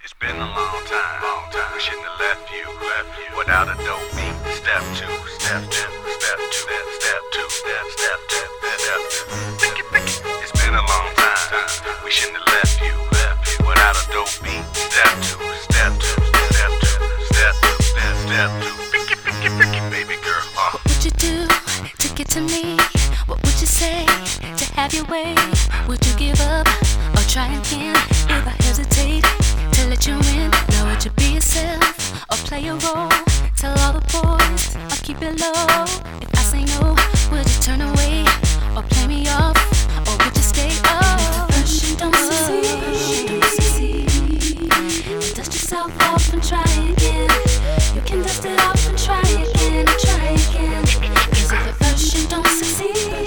It's been a long time. We shouldn't have left you without a dope beat. Step two, step two, step two, step two, step two, step two. It's been a long time. We shouldn't have left you without a dope beat. Step two, step two, step two, step two, step two. Baby girl, What would you do to get to me? What would you say to have your way? Would you give up or try again? If I hesitate to let you in, now would you be yourself or play a role? Tell all the boys or keep it low. If I say no, would you turn away or play me off? Or would you stay? Oh, first you don't succeed, then dust yourself off and try again. You can dust it off and try again and try again. Cause if at first you don't succeed,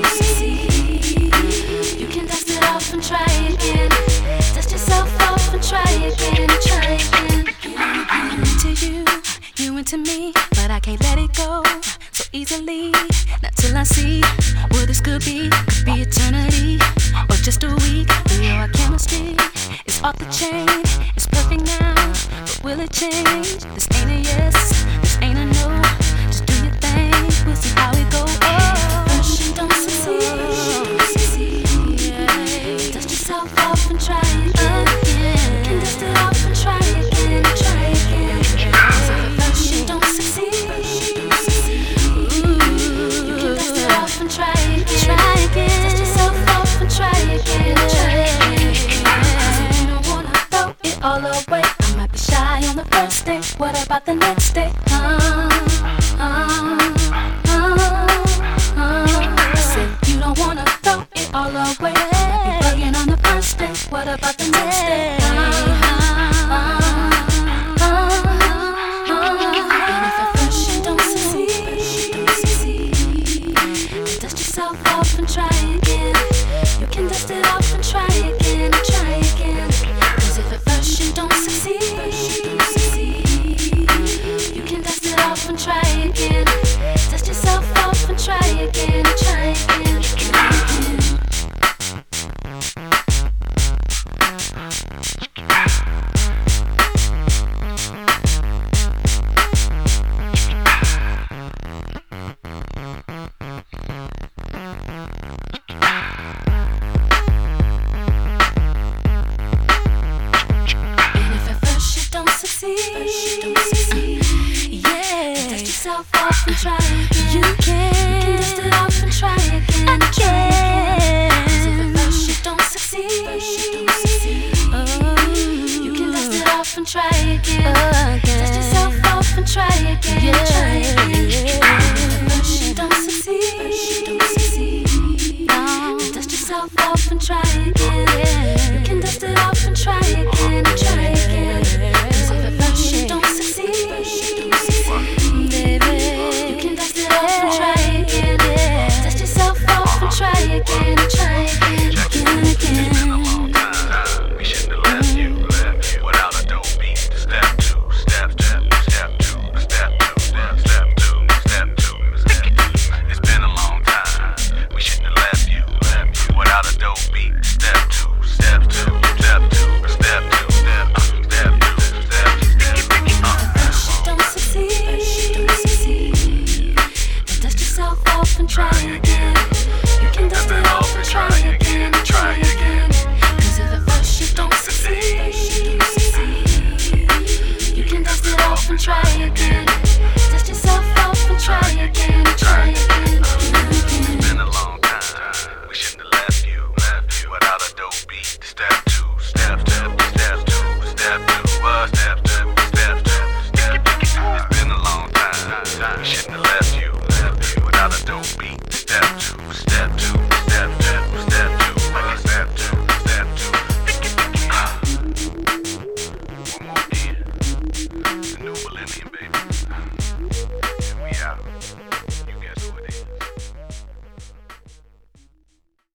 you can dust it off and try again. Dust yourself off and try again and try again. I'm into you, you into me, but I can't let it go so easily. Not till I see what this could be eternity or just a week. Our chemistry is off the chain, it's perfect now, but will it change? This ain't a yes, this ain't a no. Just do your thing, we'll see how it goes. Oh, first you don't succeed, dust yourself off and try again. You can dust it off and try again, try again. So at first you don't succeed, you can dust it off and try again, dust yourself off and try again, try again. You don't wanna throw it all away. I might be shy on the first day, what about the next day? I said you don't wanna throw it all away. Might be bugging on the first day, what about the next day? And if at first you don't succeed, then dust yourself off and try again. You can dust it off and try again and try again. Cause if at first you don't succeed, you can dust it off and try again. Dust yourself off and try again and try again. Dust yourself off and try again. You can dust it off and try again and try again. Cause if at first you don't succeed, you can dust it off and try again. Dust yourself off and try again and try again. If at first you don't succeed, dust yourself off and try again.